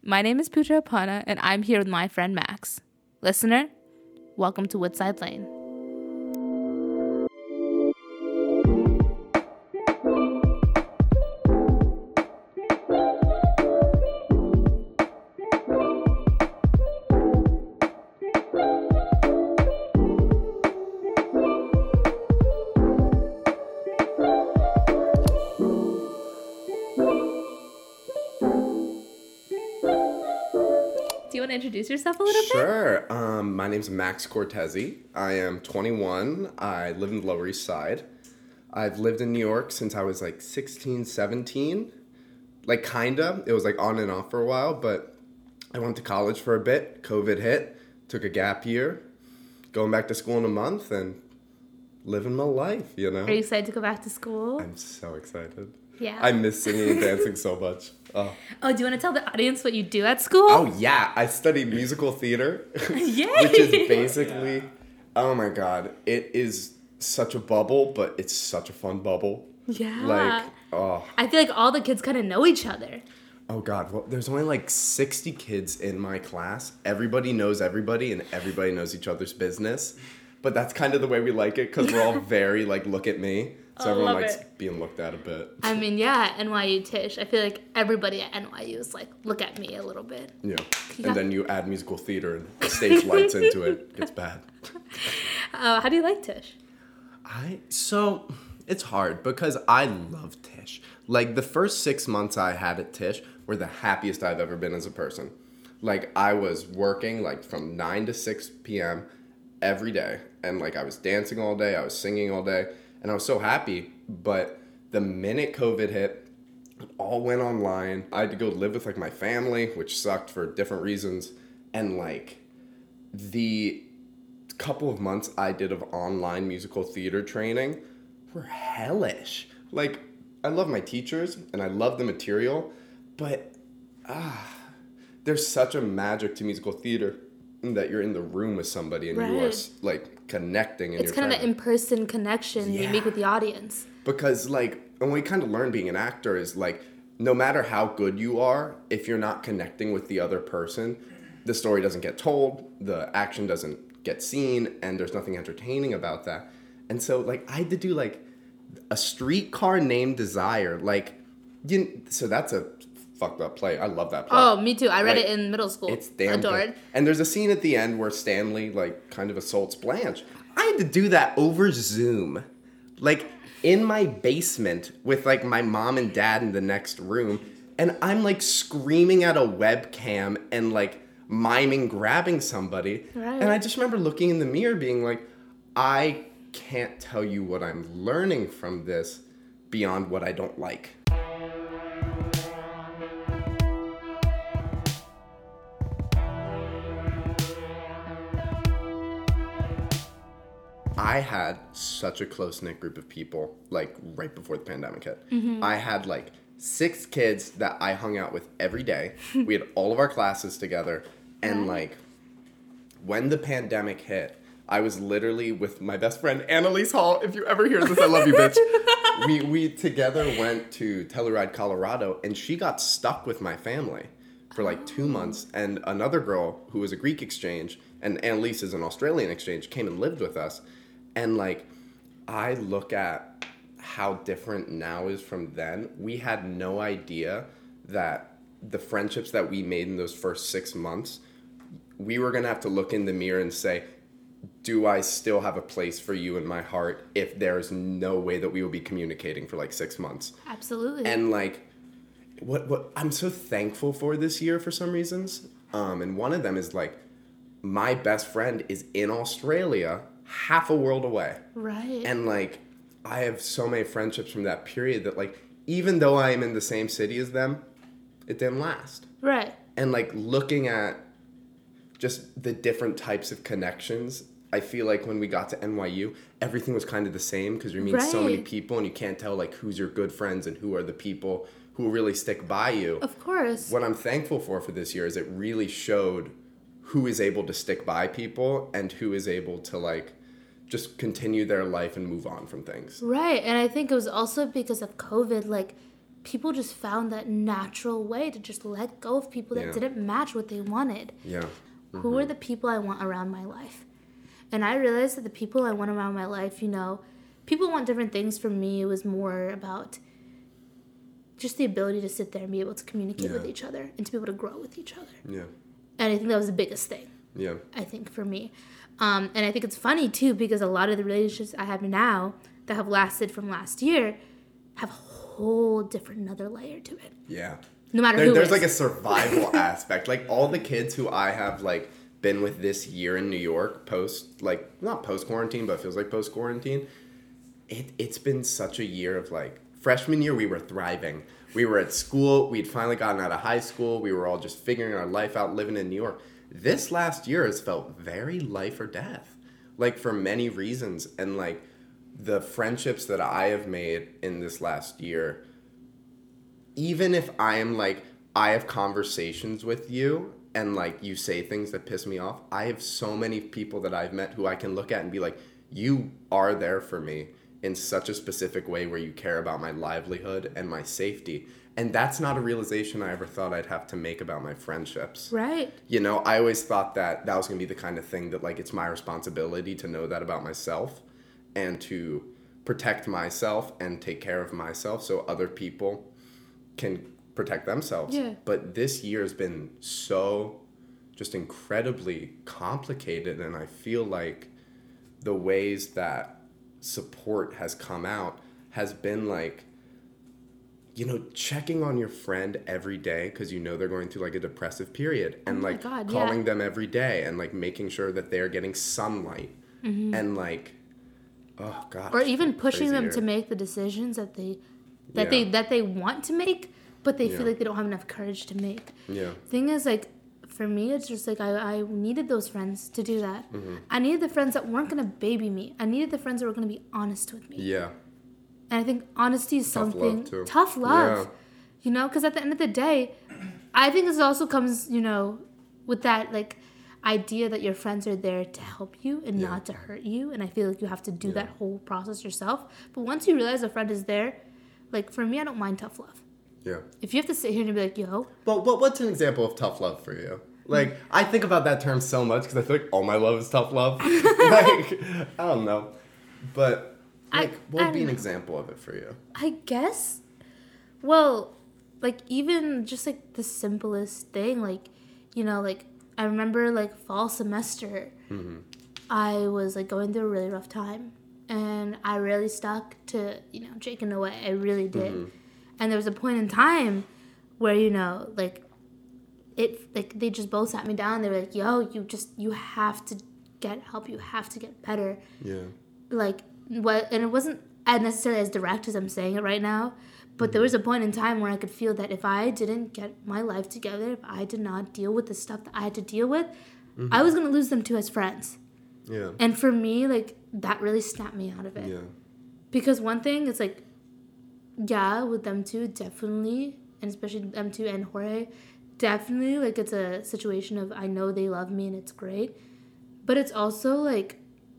My name is Pooja Apana, and I'm here with my friend Max. Listener, welcome to Woodside Lane. Do you want to introduce yourself a little bit? Sure. My name's Max Cortese. I am 21. I live in the Lower East Side. I've lived in New York since I was like 16, 17. Like kinda. It was like on and off for a while, but I went to college for a bit. COVID hit. Took a gap year. Going back to school in a month and living my life, you know? Are you excited to go back to school? I'm so excited. Yeah. I miss singing and dancing so much. Oh, do you want to tell the audience what you do at school? Oh yeah, I studied musical theater, Yay! which is basically, oh my god, it is such a bubble, but it's such a fun bubble. Yeah. Like, oh, I feel like all the kids kind of know each other. oh god, well, there's only like 60 kids in my class. Everybody knows everybody, and everybody knows each other's business. But that's kind of the way we like it, because we're all very like, look at me. So everyone likes being looked at a bit. I mean, yeah, NYU Tish. I feel like everybody at NYU is like, look at me a little bit. Yeah. And then you add musical theater and stage lights into it. It gets bad. How do you like Tish? So it's hard because I love Tish. Like the first 6 months I had at Tish were the happiest I've ever been as a person. Like I was working like from 9 to 6 p.m. every day. And like I was dancing all day, I was singing all day. And I was so happy, but the minute COVID hit, it all went online. I had to go live with like my family, which sucked for different reasons. And like the couple of months I did of online musical theater training were hellish. Like I love my teachers and I love the material, but there's such a magic to musical theater that you're in the room with somebody and you are like connecting and it's kind of an in-person connection you make with the audience. Because like, and what we kind of learn being an actor is like, no matter how good you are, if you're not connecting with the other person, the story doesn't get told, the action doesn't get seen, and there's nothing entertaining about that. And so like, I had to do like a Streetcar Named Desire, like, so that's a fucked up play. I love that play. Oh, me too. I read it in middle school. It's damn adored. good. And there's a scene at the end where Stanley like kind of assaults Blanche. I had to do that over Zoom. Like in my basement with like my mom and dad in the next room, and I'm like screaming at a webcam and like miming grabbing somebody. Right. And I just remember looking in the mirror being like, I can't tell you what I'm learning from this beyond what I don't like. I had such a close-knit group of people, like, right before the pandemic hit. Mm-hmm. I had, like, 6 kids that I hung out with every day. We had all of our classes together. And, like, when the pandemic hit, I was literally with my best friend, Annalise Hall. If you ever hear this, I love you, bitch. We together went to Telluride, Colorado, and she got stuck with my family for, like, 2 months. And another girl who was a Greek exchange, and Annalise is an Australian exchange, came and lived with us. And, like, I look at how different now is from then. We had no idea that the friendships that we made in those first 6 months, we were going to have to look in the mirror and say, do I still have a place for you in my heart if there's no way that we will be communicating for, like, 6 months? Absolutely. And, like, what I'm so thankful for this year for some reasons, and one of them is, like, my best friend is in Australia, half a world away. Right. And, like, I have so many friendships from that period that, like, even though I am in the same city as them, it didn't last. Right. And, like, looking at just the different types of connections, I feel like when we got to NYU, everything was kind of the same because you meet so many people and you can't tell, like, who's your good friends and who are the people who really stick by you. Of course. What I'm thankful for this year is it really showed who is able to stick by people and who is able to, like, just continue their life and move on from things. Right. And I think it was also because of COVID, like, people just found that natural way to just let go of people that didn't match what they wanted. Yeah. Mm-hmm. Who are the people I want around my life? And I realized that the people I want around my life, you know, people want different things. For me, it was more about just the ability to sit there and be able to communicate with each other and to be able to grow with each other. Yeah. And I think that was the biggest thing. Yeah. I think for me. And I think it's funny too, because a lot of the relationships I have now that have lasted from last year have a whole different another layer to it. Yeah. No matter who there's is. like a survival aspect. Like all the kids who I have like been with this year in New York not post quarantine, but it feels like post quarantine. It's been such a year of like freshman year we were thriving. We were at school, we'd finally gotten out of high school, we were all just figuring our life out living in New York. This last year has felt very life or death. Like for many reasons. And like the friendships that I have made in this last year, even if I have conversations with you and like you say things that piss me off, I have so many people that I've met who I can look at and be like, you are there for me in such a specific way where you care about my livelihood and my safety. And that's not a realization I ever thought I'd have to make about my friendships. Right. You know, I always thought that was going to be the kind of thing that like it's my responsibility to know that about myself and to protect myself and take care of myself so other people can protect themselves. Yeah. But this year has been so just incredibly complicated, and I feel like the ways that support has come out has been like, you know, checking on your friend every day because you know they're going through like a depressive period, and calling them every day and like making sure that they're getting sunlight and like, oh god, or even pushing them to make the decisions that they want to make, but they feel like they don't have enough courage to make. Yeah. Thing is, like, for me, it's just like I needed those friends to do that. Mm-hmm. I needed the friends that weren't gonna baby me. I needed the friends that were gonna be honest with me. Yeah. And I think honesty is something tough love. Yeah. You know, because at the end of the day, I think this also comes, you know, with that like idea that your friends are there to help you and not to hurt you. And I feel like you have to do that whole process yourself. But once you realize a friend is there, like for me, I don't mind tough love. Yeah. If you have to sit here and be like, yo. But what's an example of tough love for you? Like, I think about that term so much because I feel like all my love is tough love. Like, I don't know. But, like, what would be an example of it for you? I guess, well, like, even just, like, the simplest thing. Like, you know, like, I remember, like, fall semester, I was, like, going through a really rough time. And I really stuck to, you know, Jake and Noah. I really did. Mm-hmm. And there was a point in time where, you know, like, they just both sat me down. They were like, yo, you have to get help. You have to get better. Yeah. Like, and it wasn't necessarily as direct as I'm saying it right now, but there was a point in time where I could feel that if I didn't get my life together, if I did not deal with the stuff that I had to deal with, I was going to lose them too as friends. Yeah. And for me, like, that really snapped me out of it. Yeah. Because one thing, it's like, yeah, with them two, definitely, and especially them two and Jorge, definitely, like, it's a situation of I know they love me and it's great, but it's also, like,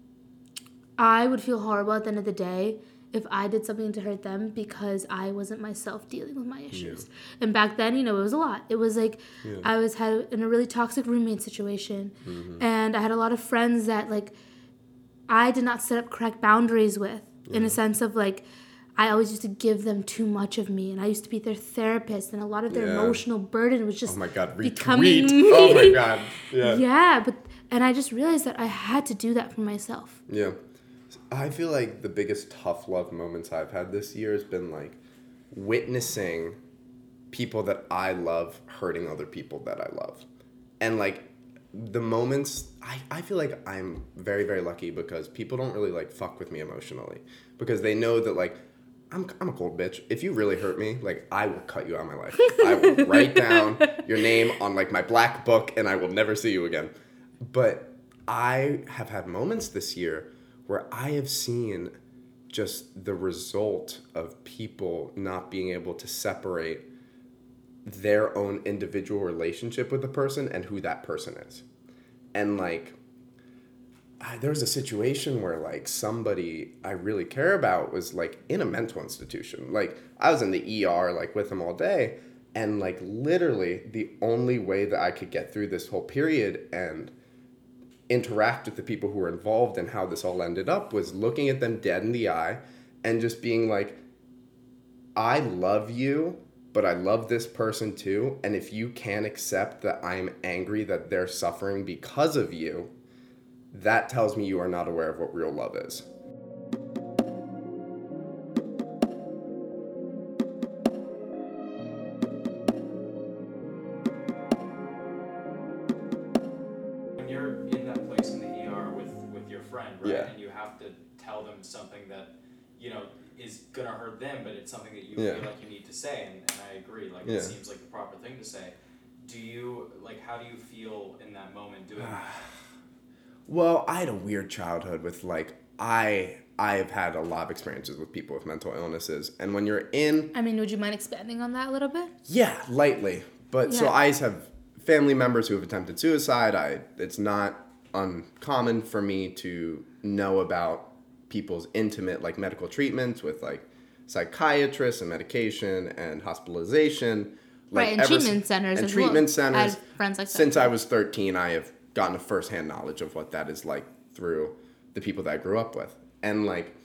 I would feel horrible at the end of the day if I did something to hurt them because I wasn't myself dealing with my issues. Yeah. And back then, you know, it was a lot. It was, like, I had in a really toxic roommate situation, and I had a lot of friends that, like, I did not set up correct boundaries with, in a sense of, like, I always used to give them too much of me, and I used to be their therapist, and a lot of their emotional burden was just becoming me. Oh my god, yeah. Yeah, and I just realized that I had to do that for myself. Yeah. I feel like the biggest tough love moments I've had this year has been, like, witnessing people that I love hurting other people that I love. And, like, the moments, I feel like I'm very, very lucky because people don't really, like, fuck with me emotionally. Because they know that, like, I'm a cold bitch. If you really hurt me, like, I will cut you out of my life. I will write down your name on, like, my black book, and I will never see you again. But I have had moments this year where I have seen just the result of people not being able to separate their own individual relationship with the person and who that person is. And, like, there was a situation where like somebody I really care about was like in a mental institution. Like I was in the ER like with them all day, and like literally the only way that I could get through this whole period and interact with the people who were involved and how this all ended up was looking at them dead in the eye and just being like, I love you, but I love this person too, and if you can't accept that I'm angry that they're suffering because of you, that tells me you are not aware of what real love is. When you're in that place in the ER with your friend, right? Yeah. And you have to tell them something that, you know, is gonna hurt them, but it's something that you Yeah. feel like you need to say, and I agree, like Yeah. it seems like the proper thing to say. Do you, like, how do you feel in that moment doing that? Well, I had a weird childhood with like I've had a lot of experiences with people with mental illnesses, and when you're in I mean, would you mind expanding on that a little bit? yeah, lightly. But so Yeah. I have family members who have attempted suicide. It's not uncommon for me to know about people's intimate like medical treatments with like psychiatrists and medication and hospitalization. Like Right, and ever treatment si- centers and as treatment well. centers. I have friends like that. Since I was 13, I have gotten a firsthand knowledge of what that is like through the people that I grew up with. And like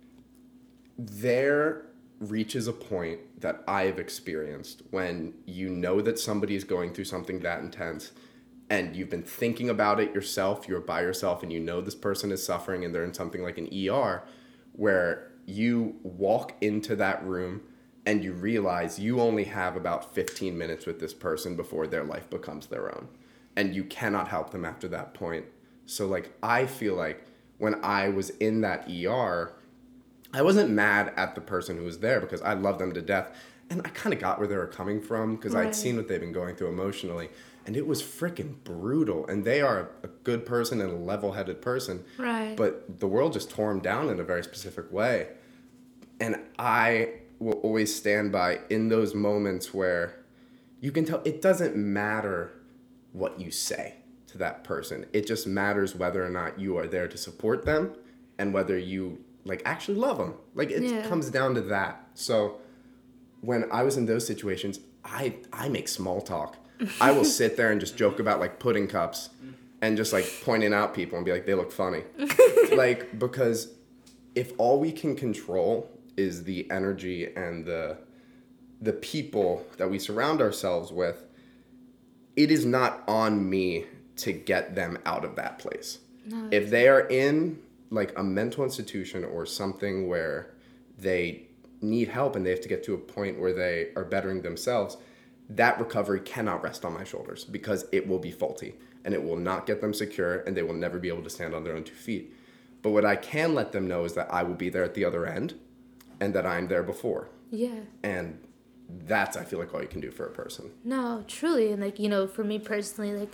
there reaches a point that I've experienced when you know that somebody is going through something that intense and you've been thinking about it yourself, you're by yourself, and you know this person is suffering and they're in something like an ER, where you walk into that room and you realize you only have about 15 minutes with this person before their life becomes their own. And you cannot help them after that point. So like I feel like when I was in that ER, I wasn't mad at the person who was there because I love them to death. And I kind of got where they were coming from because I'd seen what they've been going through emotionally. And it was freaking brutal. And they are a good person and a level-headed person. Right. But the world just tore them down in a very specific way. And I will always stand by in those moments where you can tell it doesn't matter what you say to that person. It just matters whether or not you are there to support them and whether you like actually love them. Like it comes down to that. So when I was in those situations, I make small talk. I will sit there and just joke about like pudding cups and just like pointing out people and be like, they look funny. Like, because if all we can control is the energy and the people that we surround ourselves with, it is not on me to get them out of that place. No. If they are in like a mental institution or something where they need help and they have to get to a point where they are bettering themselves, that recovery cannot rest on my shoulders because it will be faulty and it will not get them secure and they will never be able to stand on their own 2 feet. But what I can let them know is that I will be there at the other end and that I'm there before. Yeah. And that's, I feel like, all you can do for a person. No, truly. And like, you know, for me personally, like,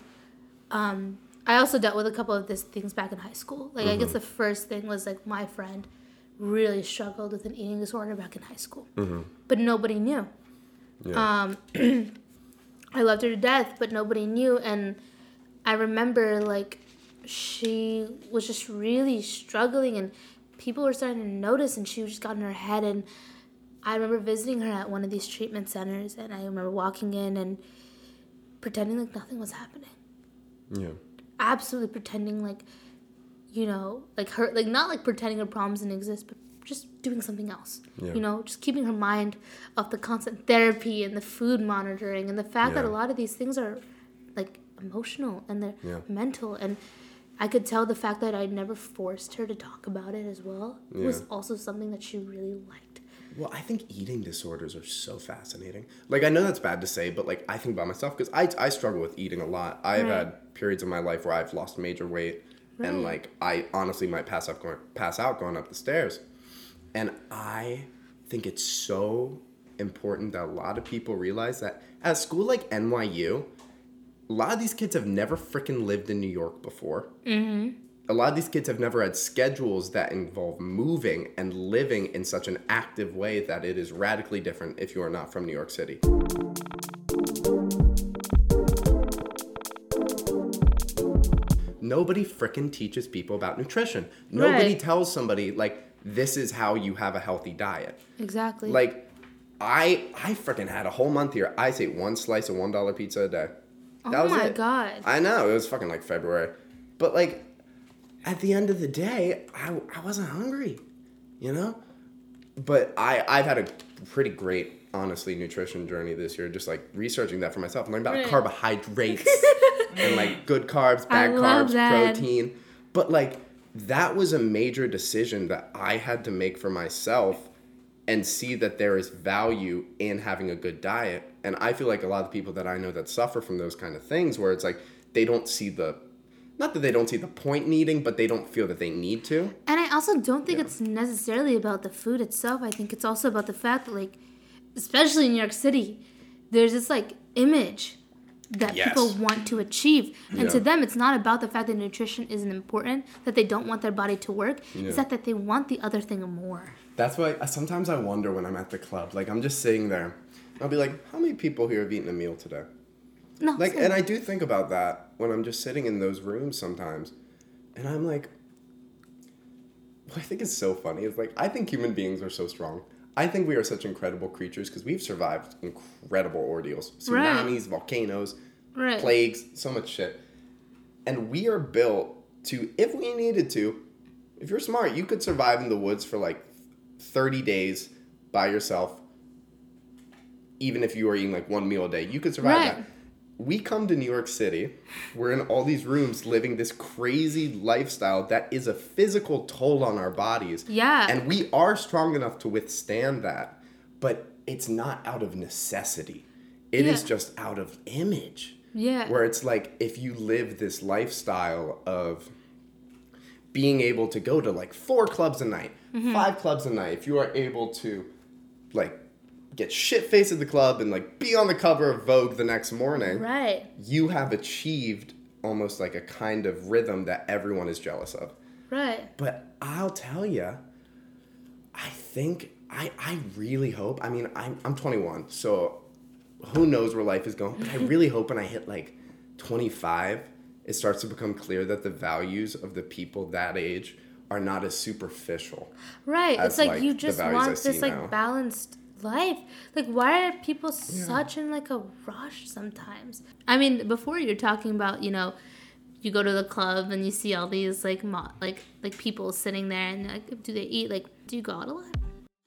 I also dealt with a couple of these things back in high school. Like, I guess the first thing was like my friend really struggled with an eating disorder back in high school, but nobody knew. Yeah. I loved her to death, but nobody knew. And I remember like she was just really struggling and people were starting to notice and she just got in her head. And I remember visiting her at one of these treatment centers and I remember walking in and pretending like nothing was happening. Yeah. Absolutely pretending like, you know, like her, like not like pretending her problems didn't exist, but just doing something else. Yeah. You know, just keeping her mind off the constant therapy and the food monitoring and the fact that a lot of these things are like emotional and they're mental. And I could tell the fact that I never forced her to talk about it as well was also something that she really liked. Well, I think eating disorders are so fascinating. Like, I know that's bad to say, but, like, I think about myself because I struggle with eating a lot. I've had periods of my life where I've lost major weight and, like, I honestly might pass out going up the stairs. And I think it's so important that a lot of people realize that at a school like NYU, a lot of these kids have never freaking lived in New York before. Mm-hmm. A lot of these kids have never had schedules that involve moving and living in such an active way that it is radically different if you are not from New York City. nobody frickin' teaches people about nutrition. Nobody Right. tells somebody, like, this is how you have a healthy diet. Exactly. Like, I frickin' had a whole month here. I ate one slice of $1 pizza a day. That oh was my it. God. I know, it was fucking like February. But like, at the end of the day, I wasn't hungry, you know? But I've had a pretty great, honestly, nutrition journey this year, just like researching that for myself, learning about Right. carbohydrates and like good carbs, I bad love carbs, that. protein. But like, that was a major decision that I had to make for myself and see that there is value in having a good diet. And I feel like a lot of people that I know that suffer from those kind of things where it's like they don't see the, not that they don't see the point in eating, but they don't feel that they need to. And I also don't think Yeah. it's necessarily about the food itself. I think it's also about the fact that, like, especially in New York City, there's this, like, image that Yes. people want to achieve. And Yeah. to them, it's not about the fact that nutrition isn't important, that they don't want their body to work. Yeah. It's that they want the other thing more. That's why sometimes I wonder when I'm at the club, like I'm just sitting there, I'll be like, how many people here have eaten a meal today? No, Like, same. and I do think about that when I'm just sitting in those rooms sometimes. And I'm like, what I think is so funny is like, I think human beings are so strong. I think we are such incredible creatures because we've survived incredible ordeals. Right. Tsunamis, volcanoes, Right. plagues, so much shit. And we are built to, if we needed to, if you're smart, you could survive in the woods for like 30 days by yourself. Even if you were eating like one meal a day, you could survive Right. that. We come to New York City, we're in all these rooms living this crazy lifestyle that is a physical toll on our bodies. Yeah. And we are strong enough to withstand that, but it's not out of necessity. It is Yeah. just out of image. Yeah. Where it's like if you live this lifestyle of being able to go to like 4 clubs a night, 5 clubs a night, if you are able to like get shit-faced at the club and like be on the cover of Vogue the next morning, Right. you have achieved almost like a kind of rhythm that everyone is jealous of. Right. But I'll tell you, I think I really hope. I mean, I'm 21, so who knows where life is going. But I really hope when I hit like 25, it starts to become clear that the values of the people that age are not as superficial. Right. As, It's like like, you the just values I want this see like now. balanced life. Like why are people such in like a rush sometimes? I mean, before you're talking about, you know, you go to the club and you see all these like like people sitting there and like do they eat? Like do you go out a lot?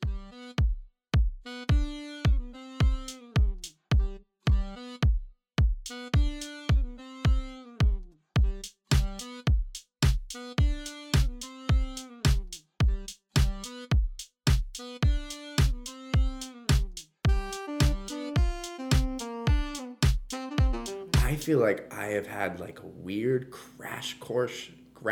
I feel like I have had like a weird crash course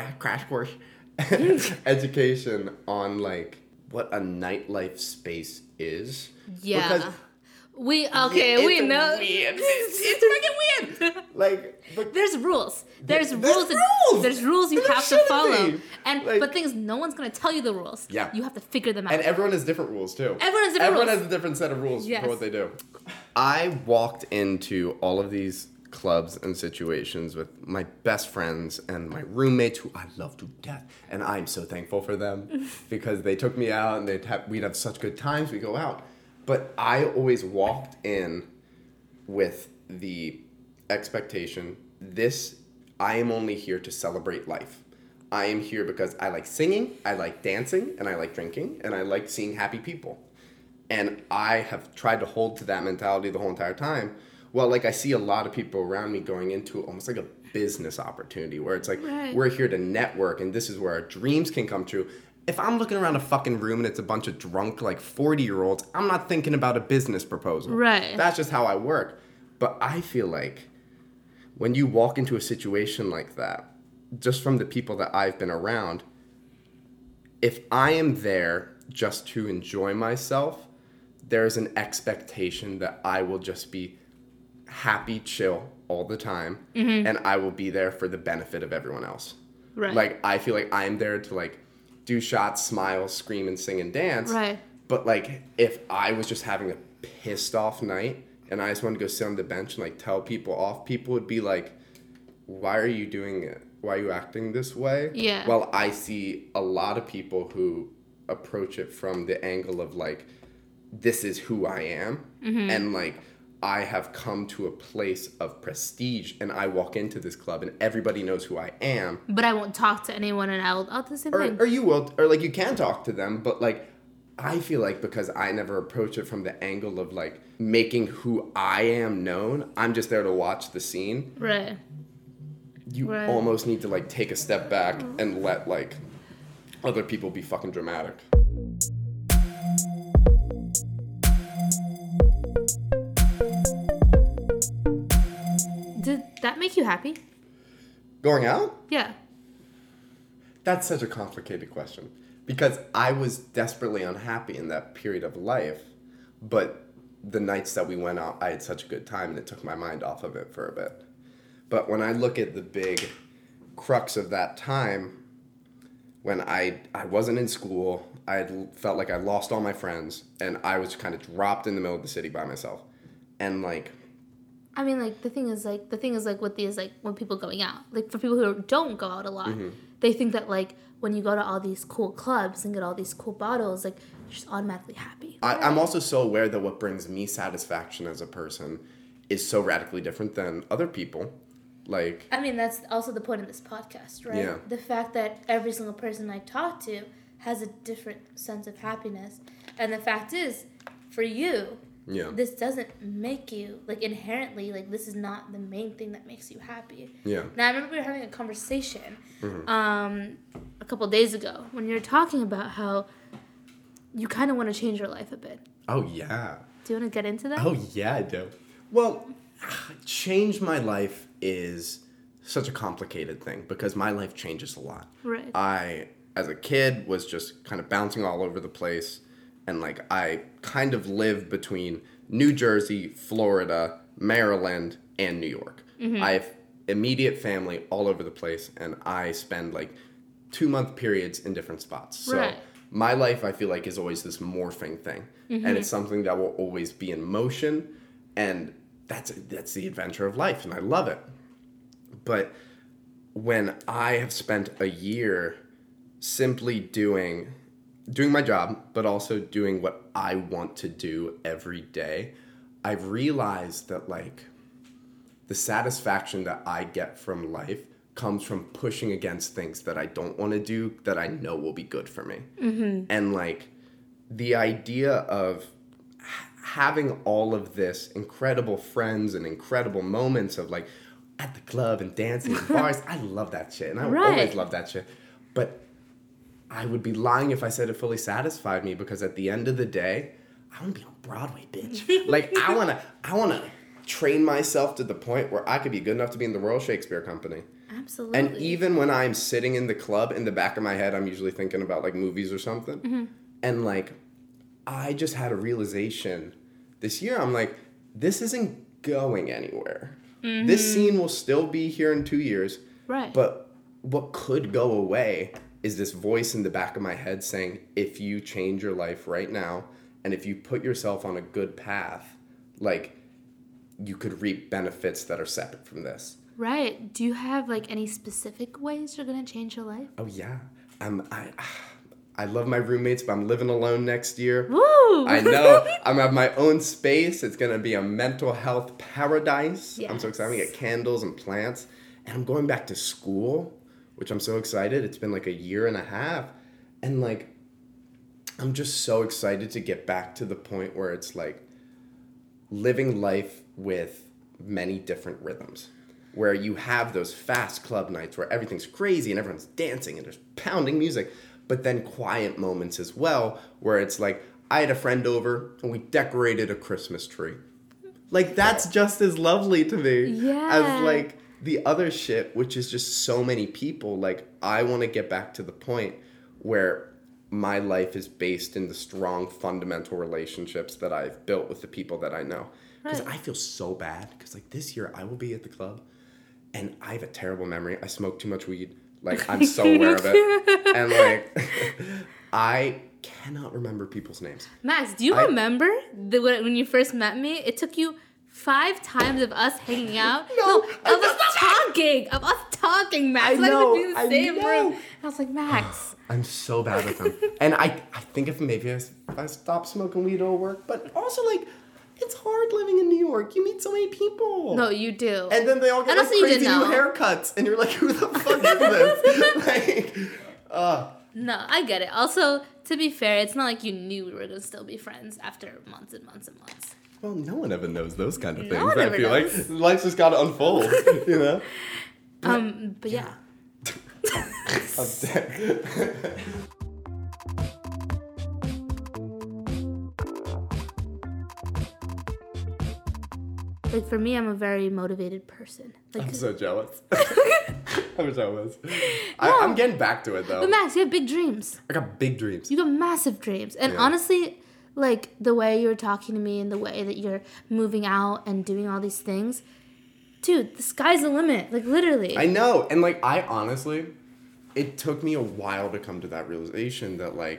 education on like what a nightlife space is. Yeah. Because We it's we know weird. It's fucking weird. Like, but There's rules. There's There's rules. rules! There's rules you There have to shouldn't follow. be. And Like- but things no one's gonna tell you the rules. Yeah. You have to figure them out. and everyone has different rules too. Everyone has different Everyone rules. has a different set of rules Yes. for what they do. I walked into all of these clubs and situations with my best friends and my roommates who I love to death, and I'm so thankful for them because they took me out and we'd have such good times. We go out, but I always walked in with the expectation: I am only here to celebrate life. I am here because I like singing, I like dancing, and I like drinking, and I like seeing happy people. And I have tried to hold to that mentality the whole entire time. Well, like I see a lot of people around me going into almost like a business opportunity where it's like, Right. we're here to network and this is where our dreams can come true. If I'm looking around a fucking room and it's a bunch of drunk like 40-year-olds, I'm not thinking about a business proposal. Right. That's just how I work. But I feel like when you walk into a situation like that, just from the people that I've been around, if I am there just to enjoy myself, there's an expectation that I will just be happy, chill all the time, and I will be there for the benefit of everyone else. Right. Like, I feel like I'm there to, like, do shots, smile, scream, and sing and dance. Right. But, like, if I was just having a pissed off night and I just wanted to go sit on the bench and, like, tell people off, people would be like, why are you doing it? why are you acting this way? Yeah. Well, I see a lot of people who approach it from the angle of like, this is who I am. And like, I have come to a place of prestige and I walk into this club and everybody knows who I am. But I won't talk to anyone and I'll do the same thing. Or you will, or like you can talk to them, but like, I feel like because I never approach it from the angle of like making who I am known, I'm just there to watch the scene. Right. You almost need to like take a step back and let like other people be fucking dramatic. Did that make you happy? Going out? Yeah. That's such a complicated question because I was desperately unhappy in that period of life, but the nights that we went out, I had such a good time and it took my mind off of it for a bit. But when I look at the big crux of that time, when I wasn't in school, I had felt like I lost all my friends and I was kind of dropped in the middle of the city by myself. And like, I mean, like, the thing is, with these, like, when people going out, like, for people who don't go out a lot, they think that, like, when you go to all these cool clubs and get all these cool bottles, like, you're just automatically happy. I'm also so aware that what brings me satisfaction as a person is so radically different than other people. Like, I mean, that's also the point of this podcast, right? Yeah. The fact that every single person I talk to has a different sense of happiness. And the fact is, for you, yeah. this doesn't make you, like, inherently, like, this is not the main thing that makes you happy. Yeah. Now, I remember we were having a conversation a couple days ago when you were talking about how you kind of want to change your life a bit. Oh, yeah. Do you want to get into that? Oh, yeah, I do. Well, change my life is such a complicated thing because my life changes a lot. Right. I, as a kid, was just kind of bouncing all over the place. And, like, I kind of lived between New Jersey, Florida, Maryland, and New York. I have immediate family all over the place, and I spend, like, 2-month periods in different spots. So my life, I feel like, is always this morphing thing. And it's something that will always be in motion, and that's the adventure of life, and I love it. But when I have spent a year simply doing my job, but also doing what I want to do every day, I've realized that, like, the satisfaction that I get from life comes from pushing against things that I don't want to do that I know will be good for me. And, like, the idea of having all of this incredible friends and incredible moments of, like, at the club and dancing and bars, I love that shit. And I will always love that shit. But I would be lying if I said it fully satisfied me because at the end of the day, I want to be on Broadway, bitch. Like, I want to train myself to the point where I could be good enough to be in the Royal Shakespeare Company. Absolutely. And even when I'm sitting in the club, in the back of my head, I'm usually thinking about, like, movies or something. And, like, I just had a realization this year. I'm like, this isn't going anywhere. This scene will still be here in 2 years. Right. But what could go away is this voice in the back of my head saying, if you change your life right now, and if you put yourself on a good path, like, you could reap benefits that are separate from this. Right. Do you have, like, any specific ways you're going to change your life? Oh, yeah. I love my roommates, but I'm living alone next year. Woo! I know. I'm have my own space. It's going to be a mental health paradise. Yes. I'm so excited. I'm going to get candles and plants. And I'm going back to school, which I'm so excited. It's been like a year and a half. And, like, I'm just so excited to get back to the point where it's, like, living life with many different rhythms. Where you have those fast club nights where everything's crazy and everyone's dancing and there's pounding music. But then quiet moments as well, where it's like, I had a friend over and we decorated a Christmas tree. Like, that's just as lovely to me as, like, the other shit, which is just so many people. Like, I want to get back to the point where my life is based in the strong, fundamental relationships that I've built with the people that I know. Because I feel so bad. Because, like, this year I will be at the club and I have a terrible memory. I smoke too much weed. Like, I'm so aware of it. And, like, I cannot remember people's names. Max, do you remember when you first met me? It took you 5 times of us hanging out. No, of us talking fucking Max. I Why know, would be in the I same know. room? And I was like, Max. I'm so bad with them. And I think if maybe if I stop smoking weed, it'll work. But also, like, it's hard living in New York. You meet so many people. No, you do. And then they all get And like also you crazy didn't new know. haircuts. And you're like, who the fuck is this? Like, No, I get it. Also, to be fair, it's not like you knew we were going to still be friends after months and months and months. well, no one ever knows those kind of No things. one I ever feel knows. like life's just got to unfold, you know? But yeah. I'm dead. Like, for me, I'm a very motivated person. Like, I'm so jealous. I wish I was. I'm getting back to it, though. but Max, you have big dreams. I got big dreams. You got massive dreams. And Yeah. honestly, like, the way you're talking to me and the way that you're moving out and doing all these things, dude, the sky's the limit. Like, literally. I know. And, like, I honestly, it took me a while to come to that realization that, like,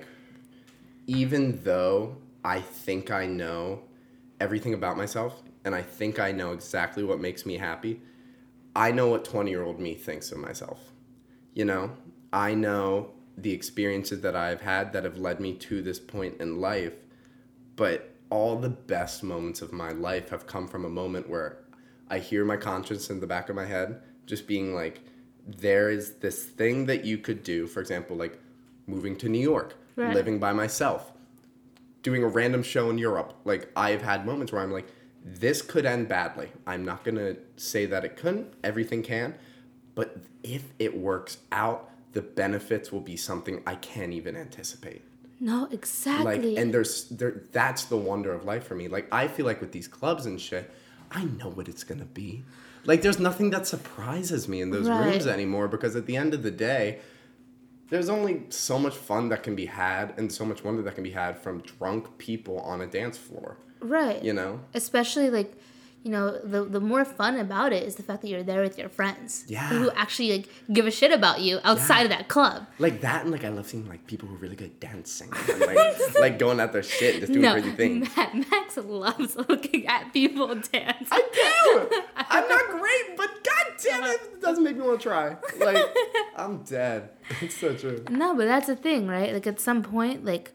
even though I think I know everything about myself and I think I know exactly what makes me happy, I know what 20-year-old me thinks of myself. You know? I know the experiences that I've had that have led me to this point in life, but all the best moments of my life have come from a moment where I hear my conscience in the back of my head just being like, there is this thing that you could do, for example, like moving to New York, Right. living by myself, doing a random show in Europe. Like, I've had moments where I'm like, this could end badly. I'm not going to say that it couldn't. Everything can. But if it works out, the benefits will be something I can't even anticipate. No, exactly. Like, and that's the wonder of life for me. Like, I feel like with these clubs and shit, I know what it's gonna be. Like, there's nothing that surprises me in those Right. rooms anymore, because at the end of the day, there's only so much fun that can be had and so much wonder that can be had from drunk people on a dance floor. Right. You know? Especially, like, you know, the more fun about it is the fact that you're there with your friends. Yeah. Who actually, like, give a shit about you outside of that club. Like that, and like I love seeing like people who are really good at dancing and like going at their shit and just doing crazy things. Max loves looking at people dance. I do. I'm not great, but god damn it doesn't make me want to try. Like, I'm dead. It's so true. No, but that's the thing, right? Like, at some point, like,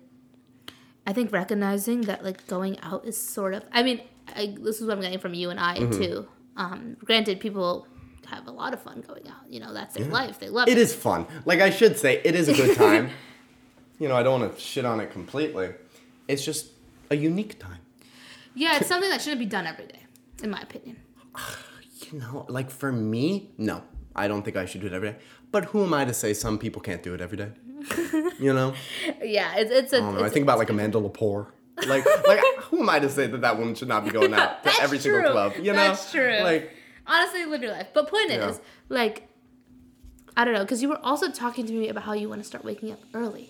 I think recognizing that, like, going out is sort of... I mean, this is what I'm getting from you and I, too. Granted, people have a lot of fun going out. You know, that's their life. They love it. It is fun. Like, I should say, it is a good time. You know, I don't want to shit on it completely. It's just a unique time. Yeah, it's something that shouldn't be done every day, in my opinion. You know, like for me, no. I don't think I should do it every day. But who am I to say some people can't do it every day? You know? Yeah, it's a... I don't know. I think about like Amanda Lepore. Like who am I to say that woman should not be going out to That's every single true. club? You know? That's true. Like, honestly, live your life. But point Yeah. is, like, I don't know, because you were also talking to me about how you want to start waking up early.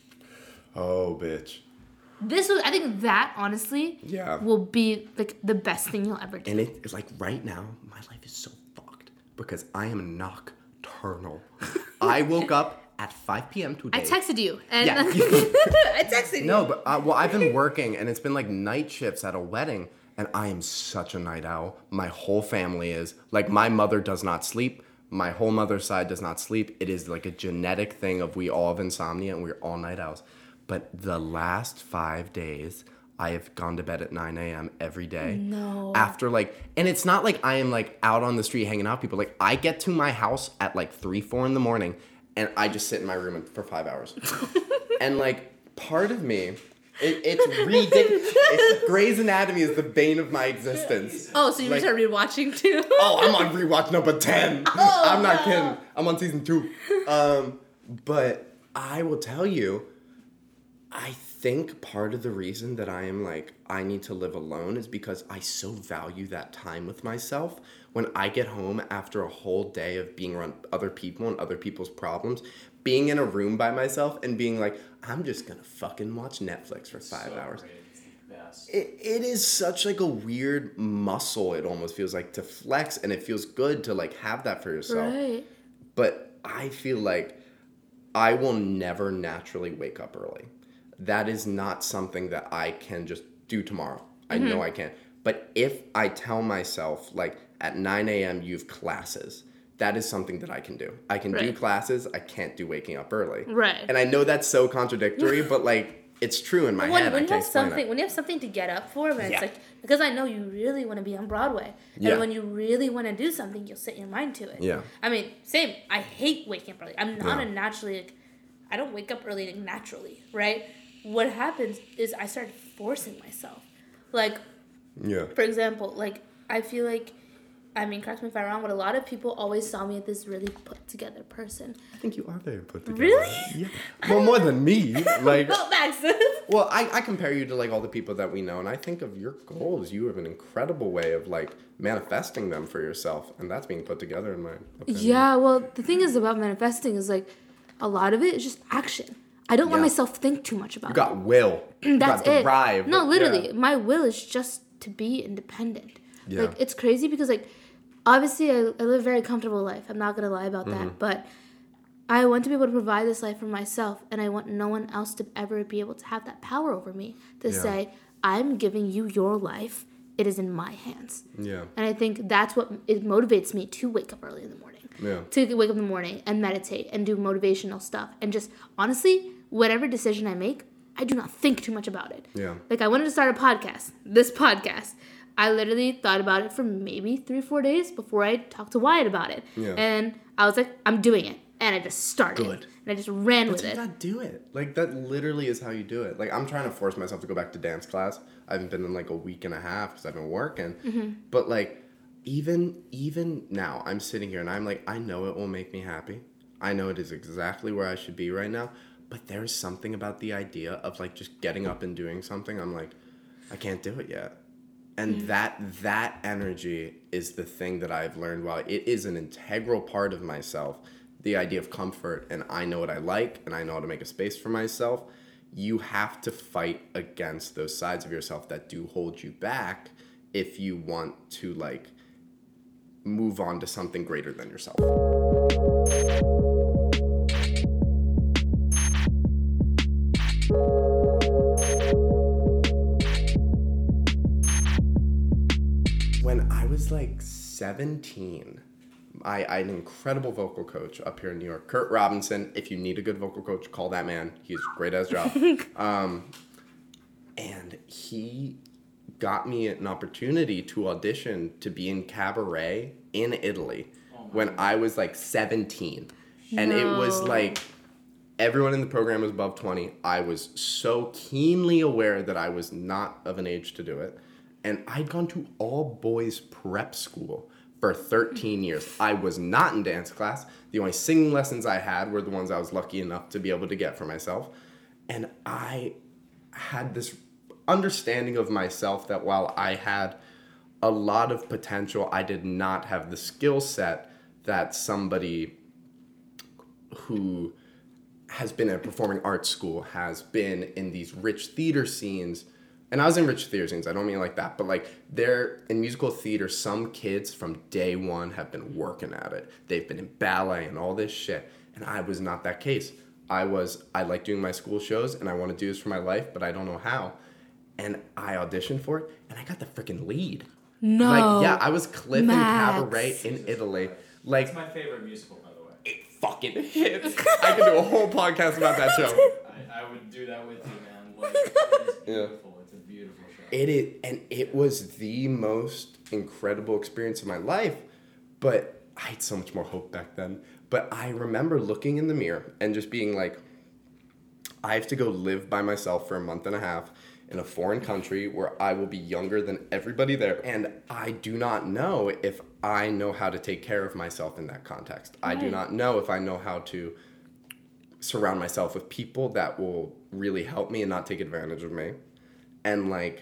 oh, bitch. I think that, honestly, Yeah. will be, like, the best thing you'll ever do. And it's like right now, my life is so fucked because I am nocturnal. I woke up at 5 p.m. today. I texted you, and Yeah. I texted you. No, but well, I've been working, and it's been like night shifts at a wedding, and I am such a night owl. My whole family is. Like, my mother does not sleep. My whole mother's side does not sleep. It is like a genetic thing of we all have insomnia, and we're all night owls. But the last 5 days, I have gone to bed at 9 a.m. every day. No. After like, and it's not like I am like out on the street hanging out with people. Like, I get to my house at like 3, 4 in the morning, and I just sit in my room for 5 hours. And like, part of me, it's ridiculous. Grey's Anatomy is the bane of my existence. Oh, so you Like- started rewatching too? Oh, I'm on rewatch number 10. I'm not kidding. I'm on season 2. But I will tell you, I think part of the reason that I am like, I need to live alone is because I so value that time with myself. When I get home after a whole day of being around other people and other people's problems, being in a room by myself and being like, I'm just gonna fucking watch Netflix for 5 hours. Great. It's the best. It is such like a weird muscle, it almost feels like, to flex, and it feels good to like have that for yourself. Right. But I feel like I will never naturally wake up early. That is not something that I can just do tomorrow. I know I can. But if I tell myself, like, at 9 a.m. you have classes, that is something that I can do. I can do classes. I can't do waking up early. Right. And I know that's so contradictory, but like it's true in my head. When you have something to get up for, man, it's like, because I know you really want to be on Broadway, and when you really want to do something, you'll set your mind to it. Yeah. I mean, same. I hate waking up early. I'm not a naturally. Like, I don't wake up early naturally, right? What happens is I started forcing myself. Like, for example, like I feel like. I mean, correct me if I'm wrong, but a lot of people always saw me as this really put together person. I think you are very put together. Really? Yeah. Well, more than me. Like, well, thanks. Well, I compare you to like all the people that we know, and I think of your goals. You have an incredible way of like manifesting them for yourself, and that's being put together in my opinion. Yeah, well, the thing is about manifesting is like a lot of it is just action. I don't let myself think too much about it. You got will. That's you got drive. No, literally, my will is just to be independent. Yeah. Like, it's crazy because like, obviously, I live a very comfortable life. I'm not going to lie about that. But I want to be able to provide this life for myself. And I want no one else to ever be able to have that power over me. To say, I'm giving you your life. It is in my hands. Yeah. And I think that's what it motivates me to wake up early in the morning. Yeah. To wake up in the morning and meditate and do motivational stuff. And just, honestly, whatever decision I make, I do not think too much about it. Yeah. Like, I wanted to start a podcast. This podcast. I literally thought about it for maybe 3-4 days before I talked to Wyatt about it. Yeah. And I was like, I'm doing it. And I just started. Good. And I just ran with it. You gotta do it. Like, that literally is how you do it. Like, I'm trying to force myself to go back to dance class. I haven't been in, like, a week and a half because I've been working. Mm-hmm. But, like, even now, I'm sitting here and I'm like, I know it will make me happy. I know it is exactly where I should be right now. But there's something about the idea of, like, just getting up and doing something. I'm like, I can't do it yet. And that energy is the thing that I've learned. While it is an integral part of myself, the idea of comfort, and I know what I like, and I know how to make a space for myself, you have to fight against those sides of yourself that do hold you back if you want to, like, move on to something greater than yourself. When I was like 17, I had an incredible vocal coach up here in New York, Kurt Robinson. If you need a good vocal coach, call that man. He's great at his job. And he got me an opportunity to audition to be in cabaret in Italy when I was like 17. And it was like everyone in the program was above 20. I was so keenly aware that I was not of an age to do it. And I'd gone to all boys prep school for 13 years. I was not in dance class. The only singing lessons I had were the ones I was lucky enough to be able to get for myself. And I had this understanding of myself that while I had a lot of potential, I did not have the skill set that somebody who has been at a performing arts school, has been in these rich theater scenes. And I was in rich theater scenes, I don't mean like that, but like they're in musical theater, some kids from day one have been working at it. They've been in ballet and all this shit. And I was not that case. I like doing my school shows and I want to do this for my life, but I don't know how. And I auditioned for it and I got the freaking lead. No. Like, yeah, I was Cliff in Cabaret in Italy. Like, it's my favorite musical, by the way. It fucking hits. I could do a whole podcast about that show. I would do that with you, man. Like, it is beautiful. It's a beautiful show. It is, and it was the most incredible experience of my life. But I had so much more hope back then. But I remember looking in the mirror and just being like, I have to go live by myself for a month and a half in a foreign country where I will be younger than everybody there. And I do not know if I know how to take care of myself in that context. Right. I do not know if I know how to surround myself with people that will really help me and not take advantage of me. And like,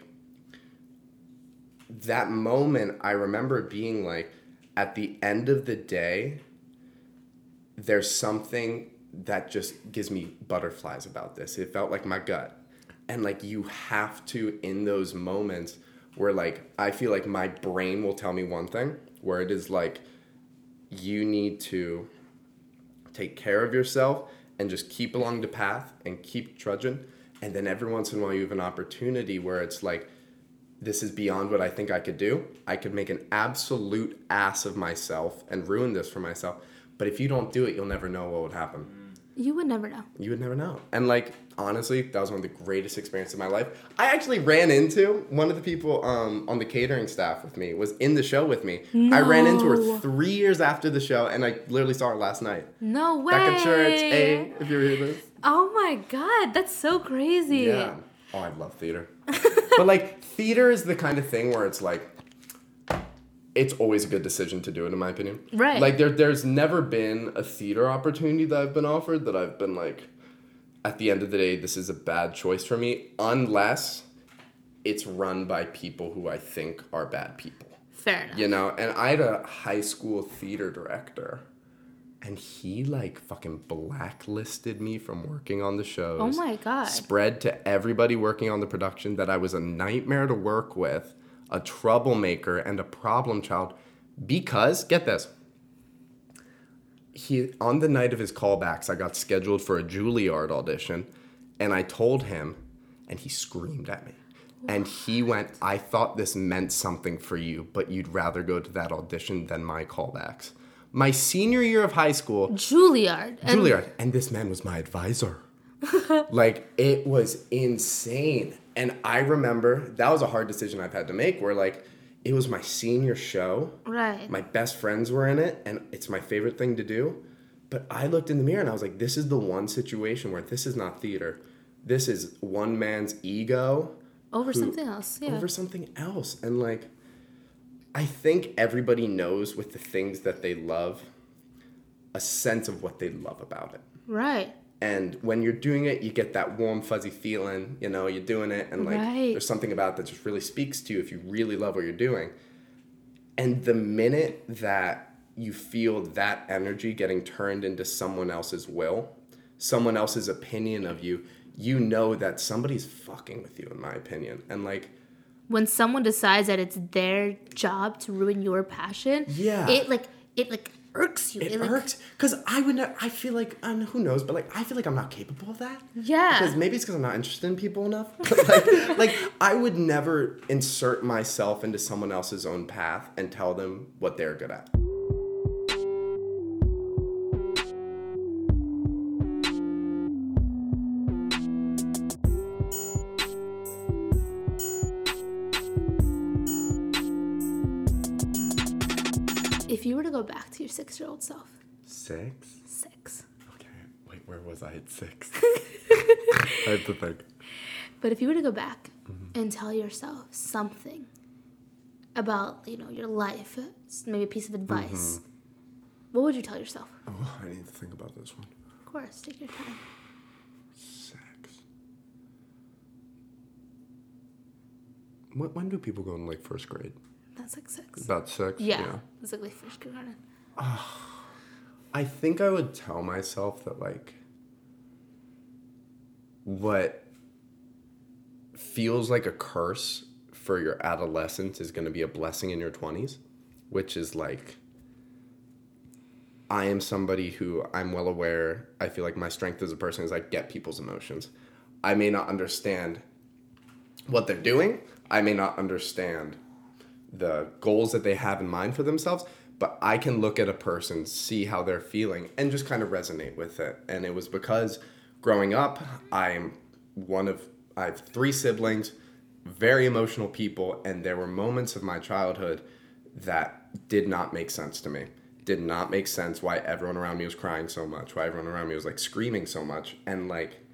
that moment, I remember being like, at the end of the day, there's something that just gives me butterflies about this. It felt like my gut. And like, you have to, in those moments where like, I feel like my brain will tell me one thing, where it is like, you need to take care of yourself and just keep along the path and keep trudging. And then every once in a while you have an opportunity where it's like, this is beyond what I think I could do. I could make an absolute ass of myself and ruin this for myself. But if you don't do it, you'll never know what would happen. You would never know. You would never know. And like, honestly, that was one of the greatest experiences of my life. I actually ran into one of the people on the catering staff with me, was in the show with me. No. I ran into her 3 years after the show, and I literally saw her last night. No way. Becca Church, hey, if you're hearing this. Oh my God, that's so crazy. Yeah. Oh, I love theater. But like, theater is the kind of thing where it's like, it's always a good decision to do it, in my opinion. Right. Like, there's never been a theater opportunity that I've been offered that I've been like, at the end of the day, this is a bad choice for me, unless it's run by people who I think are bad people. Fair enough. You know? And I had a high school theater director, and he, like, fucking blacklisted me from working on the shows. Oh my God. Spread to everybody working on the production that I was a nightmare to work with, a troublemaker, and a problem child, because, get this, on the night of his callbacks, I got scheduled for a Juilliard audition, and I told him, and he screamed at me. And he went, I thought this meant something for you, but you'd rather go to that audition than my callbacks. My senior year of high school. Juilliard. And this man was my advisor. Like, it was insane. And I remember that was a hard decision I've had to make, where like, it was my senior show. Right. My best friends were in it, and it's my favorite thing to do. But I looked in the mirror and I was like, this is the one situation where this is not theater. This is one man's ego. Over something else, yeah. Over something else. And like, I think everybody knows with the things that they love, a sense of what they love about it. Right. And when you're doing it, you get that warm, fuzzy feeling, you know, you're doing it, and like, there's something about it that just really speaks to you if you really love what you're doing. And the minute that you feel that energy getting turned into someone else's will, someone else's opinion of you, you know that somebody's fucking with you, in my opinion. And like, when someone decides that it's their job to ruin your passion, yeah, it irks you. It irks, because I feel like, who knows, but like, I feel like I'm not capable of that. Yeah. Because maybe it's because I'm not interested in people enough. But like, I would never insert myself into someone else's own path and tell them what they're good at. If you were to go back to your 6-year-old self. 6? 6. Okay, wait, where was I at 6? I have to think. But if you were to go back and tell yourself something about, you know, your life, maybe a piece of advice, what would you tell yourself? Oh, I need to think about this one. Of course, take your time. 6. When do people go in like first grade? That's like 6. About 6? Yeah. It's like first kindergarten. I think I would tell myself that, like, what feels like a curse for your adolescence is going to be a blessing in your 20s, which is like, I am somebody who, I'm well aware, I feel like my strength as a person is I get people's emotions. I may not understand what they're doing. I may not understand the goals that they have in mind for themselves, but I can look at a person, see how they're feeling, and just kind of resonate with it. And it was because growing up, I have 3 siblings, very emotional people, and there were moments of my childhood that did not make sense to me. Did not make sense why everyone around me was crying so much, why everyone around me was like screaming so much. And like,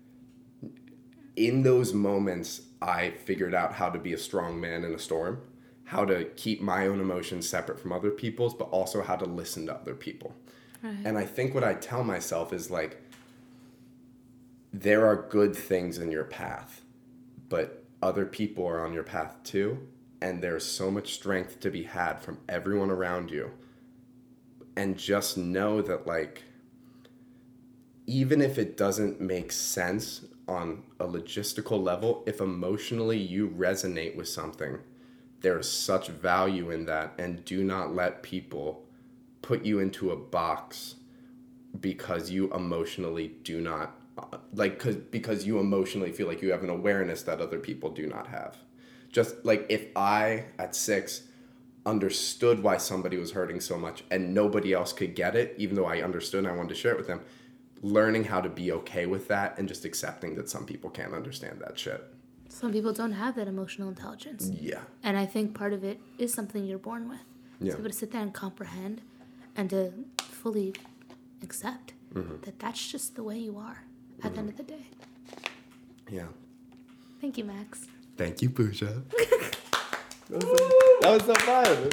in those moments, I figured out how to be a strong man in a storm, how to keep my own emotions separate from other people's, but also how to listen to other people. Right. And I think what I tell myself is like, there are good things in your path, but other people are on your path too. And there's so much strength to be had from everyone around you. And just know that, like, even if it doesn't make sense on a logistical level, if emotionally you resonate with something, there's such value in that. And do not let people put you into a box because you emotionally do not, because you emotionally feel like you have an awareness that other people do not have. Just like if I, at 6, understood why somebody was hurting so much and nobody else could get it, even though I understood and I wanted to share it with them, learning how to be okay with that and just accepting that some people can't understand that shit. Some people don't have that emotional intelligence. Yeah. And I think part of it is something you're born with. Yeah. To be able to sit there and comprehend and to fully accept that that's just the way you are at the end of the day. Yeah. Thank you, Max. Thank you, Pooja. That was so fun.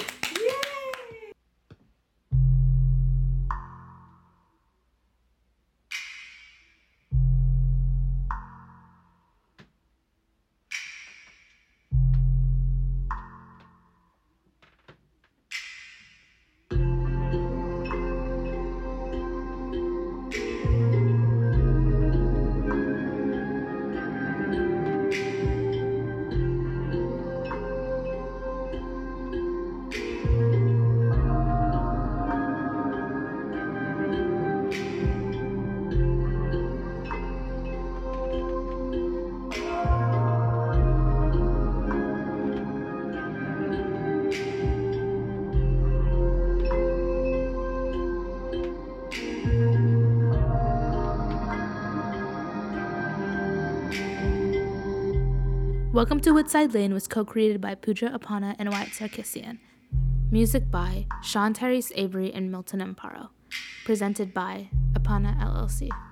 Welcome to Woodside Lane was co-created by Pooja Apana and Wyatt Sarkisian. Music by Sean Tyrese Avery and Milton Amparo. Presented by Apana LLC.